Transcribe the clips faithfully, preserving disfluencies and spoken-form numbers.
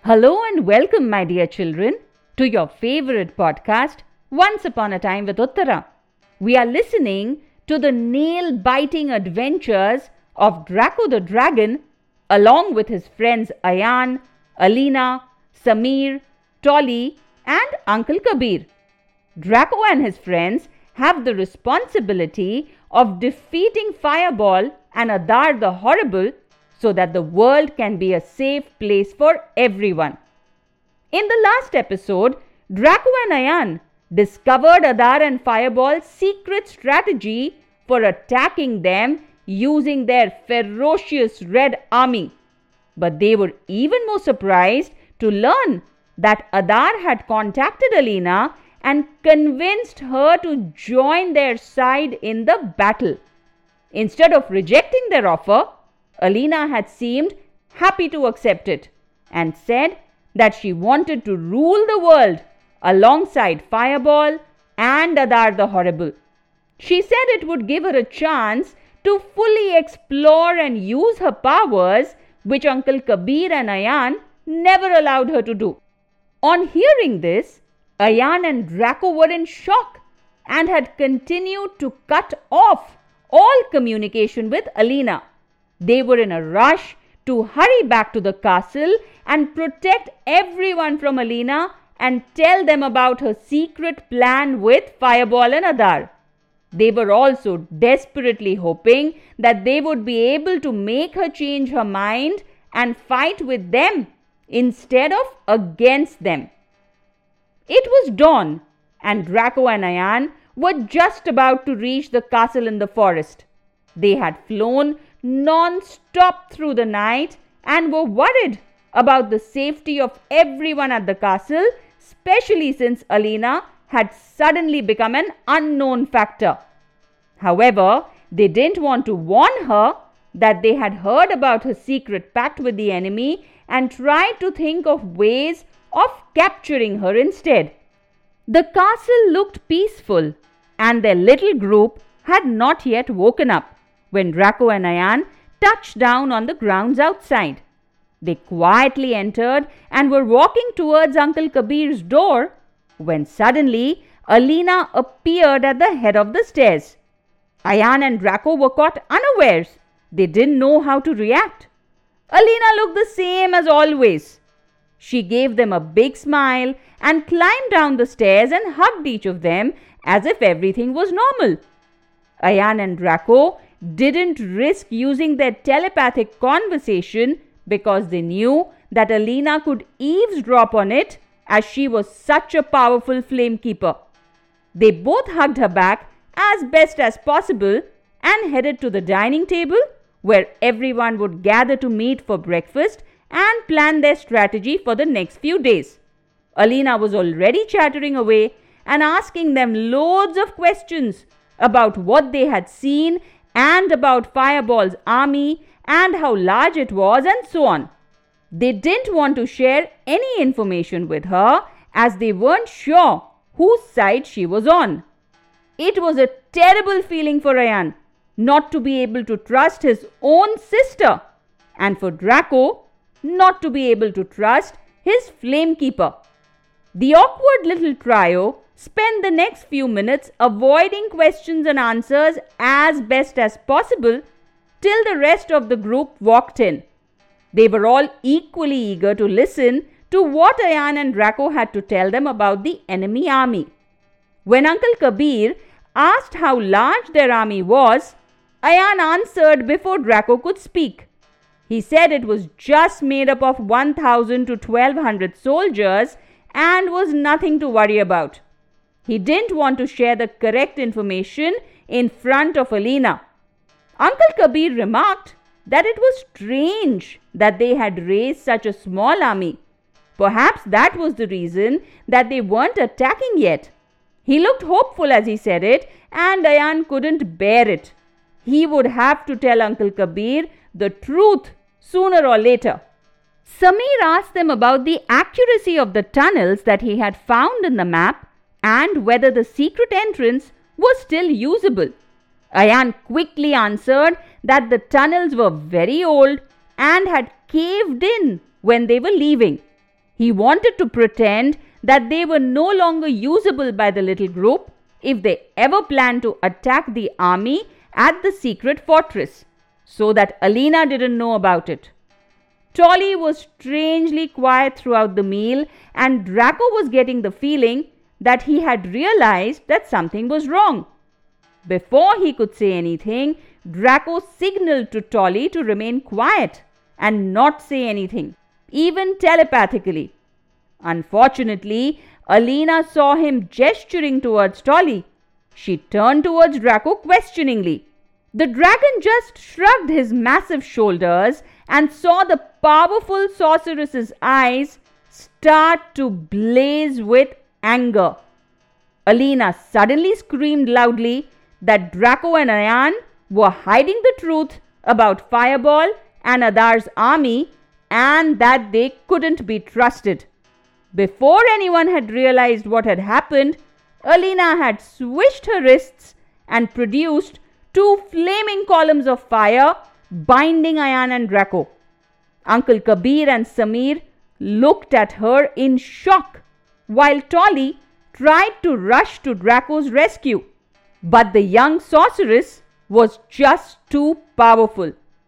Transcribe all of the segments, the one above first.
Hello and welcome, my dear children, to your favorite podcast, Once Upon a Time with Uttara. We are listening to the nail-biting adventures of Draco the Dragon along with his friends Ayan, Alina, Samir, Tolly and Uncle Kabir. Draco and his friends have the responsibility of defeating Fireball and Adar the Horrible so that the world can be a safe place for everyone. In the last episode, Draco and Ayan discovered Adar and Fireball's secret strategy for attacking them using their ferocious red army. But they were even more surprised to learn that Adar had contacted Alina and convinced her to join their side in the battle. Instead of rejecting their offer, Alina had seemed happy to accept it and said that she wanted to rule the world alongside Fireball and Adar the Horrible. She said it would give her a chance to fully explore and use her powers, which Uncle Kabir and Ayan never allowed her to do. On hearing this, Ayan and Draco were in shock and had continued to cut off all communication with Alina. They were in a rush to hurry back to the castle and protect everyone from Alina and tell them about her secret plan with Fireball and Adar. They were also desperately hoping that they would be able to make her change her mind and fight with them instead of against them. It was dawn and Draco and Ayan were just about to reach the castle in the forest. They had flown non-stop through the night and were worried about the safety of everyone at the castle, especially since Alina had suddenly become an unknown factor. However, they didn't want to warn her that they had heard about her secret pact with the enemy and tried to think of ways of capturing her instead. The castle looked peaceful and their little group had not yet woken up when Draco and Ayan touched down on the grounds outside. They quietly entered and were walking towards Uncle Kabir's door when suddenly Alina appeared at the head of the stairs. Ayan and Draco were caught unawares. They didn't know how to react. Alina looked the same as always. She gave them a big smile and climbed down the stairs and hugged each of them as if everything was normal. Ayan and Draco didn't risk using their telepathic conversation because they knew that Alina could eavesdrop on it as she was such a powerful flame keeper. They both hugged her back as best as possible and headed to the dining table where everyone would gather to meet for breakfast and plan their strategy for the next few days. Alina was already chattering away and asking them loads of questions about what they had seen and about Fireball's army and how large it was and so on. They didn't want to share any information with her as they weren't sure whose side she was on. It was a terrible feeling for Ayan not to be able to trust his own sister and for Draco not to be able to trust his flame keeper. The awkward little trio spent the next few minutes avoiding questions and answers as best as possible till the rest of the group walked in. They were all equally eager to listen to what Ayan and Draco had to tell them about the enemy army. When Uncle Kabir asked how large their army was, Ayan answered before Draco could speak. He said it was just made up of one thousand to twelve hundred soldiers and was nothing to worry about. He didn't want to share the correct information in front of Alina. Uncle Kabir remarked that it was strange that they had raised such a small army. Perhaps that was the reason that they weren't attacking yet. He looked hopeful as he said it, and Ayan couldn't bear it. He would have to tell Uncle Kabir the truth sooner or later. Samir asked them about the accuracy of the tunnels that he had found in the map and whether the secret entrance was still usable. Ayan quickly answered that the tunnels were very old and had caved in when they were leaving. He wanted to pretend that they were no longer usable by the little group if they ever planned to attack the army at the secret fortress, so that Alina didn't know about it. Tolly was strangely quiet throughout the meal, and Draco was getting the feeling that he had realized that something was wrong. Before he could say anything, Draco signaled to Tolly to remain quiet and not say anything, even telepathically. Unfortunately, Alina saw him gesturing towards Tolly. She turned towards Draco questioningly. The dragon just shrugged his massive shoulders and saw the powerful sorceress's eyes start to blaze with anger. Alina suddenly screamed loudly that Draco and Ayan were hiding the truth about Fireball and Adar's army and that they couldn't be trusted. Before anyone had realized what had happened, Alina had swished her wrists and produced two flaming columns of fire, binding Ayan and Draco. Uncle Kabir and Samir looked at her in shock, while Tolly tried to rush to Draco's rescue. But the young sorceress was just too powerful.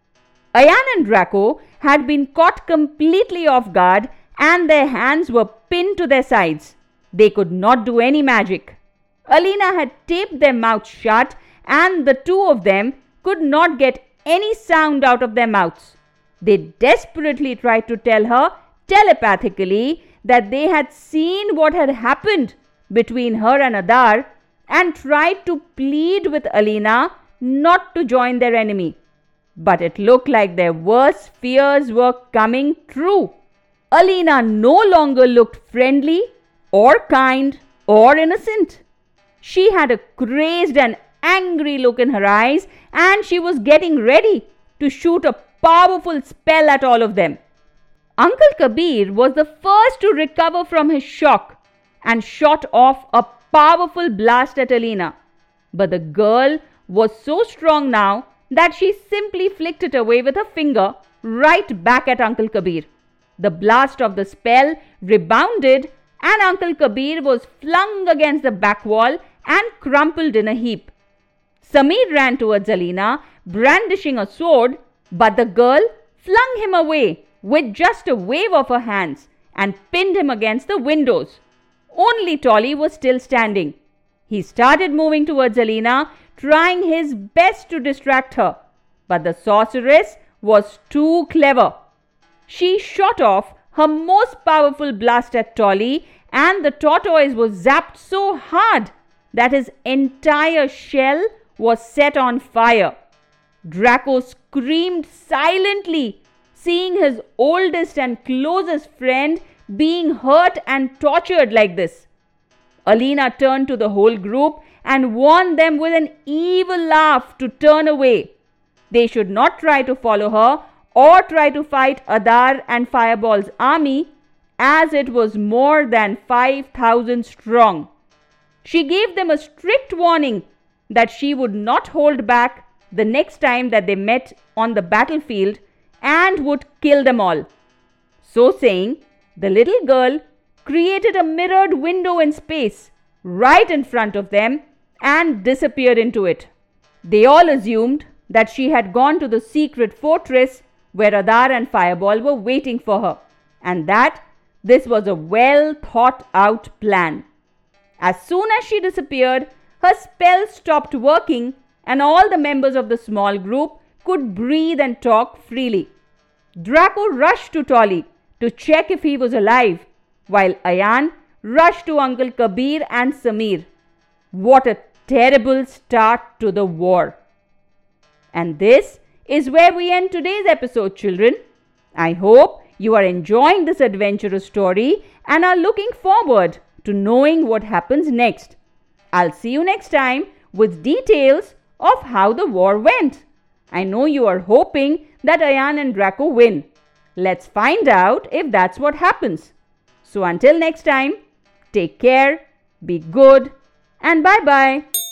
Ayan and Draco had been caught completely off guard and their hands were pinned to their sides. They could not do any magic. Alina had taped their mouths shut and the two of them could not get any sound out of their mouths. They desperately tried to tell her telepathically that they had seen what had happened between her and Adar and tried to plead with Alina not to join their enemy. But it looked like their worst fears were coming true. Alina no longer looked friendly or kind or innocent. She had a crazed and angry look in her eyes and she was getting ready to shoot a powerful spell at all of them. Uncle Kabir was the first to recover from his shock and shot off a powerful blast at Alina. But the girl was so strong now that she simply flicked it away with her finger right back at Uncle Kabir. The blast of the spell rebounded and Uncle Kabir was flung against the back wall and crumpled in a heap. Samir ran towards Alina, brandishing a sword, but the girl flung him away with just a wave of her hands and pinned him against the windows. Only Tolly was still standing. He started moving towards Alina, trying his best to distract her, but the sorceress was too clever. She shot off her most powerful blast at Tolly and the tortoise was zapped so hard that his entire shell was set on fire. Draco screamed silently, seeing his oldest and closest friend being hurt and tortured like this. Alina turned to the whole group and warned them with an evil laugh to turn away. They should not try to follow her or try to fight Adar and Fireball's army, as it was more than five thousand strong. She gave them a strict warning that she would not hold back the next time that they met on the battlefield and would kill them all. So saying, the little girl created a mirrored window in space right in front of them and disappeared into it. They all assumed that she had gone to the secret fortress where Adar and Fireball were waiting for her, and that this was a well thought out plan. As soon as she disappeared, her spell stopped working and all the members of the small group could breathe and talk freely. Draco rushed to Tolly to check if he was alive, while Ayan rushed to Uncle Kabir and Samir. What a terrible start to the war. And this is where we end today's episode, children. I hope you are enjoying this adventurous story and are looking forward to knowing what happens next. I'll see you next time with details of how the war went. I know you are hoping that Ayan and Draco win. Let's find out if that's what happens. So until next time, take care, be good, and bye-bye.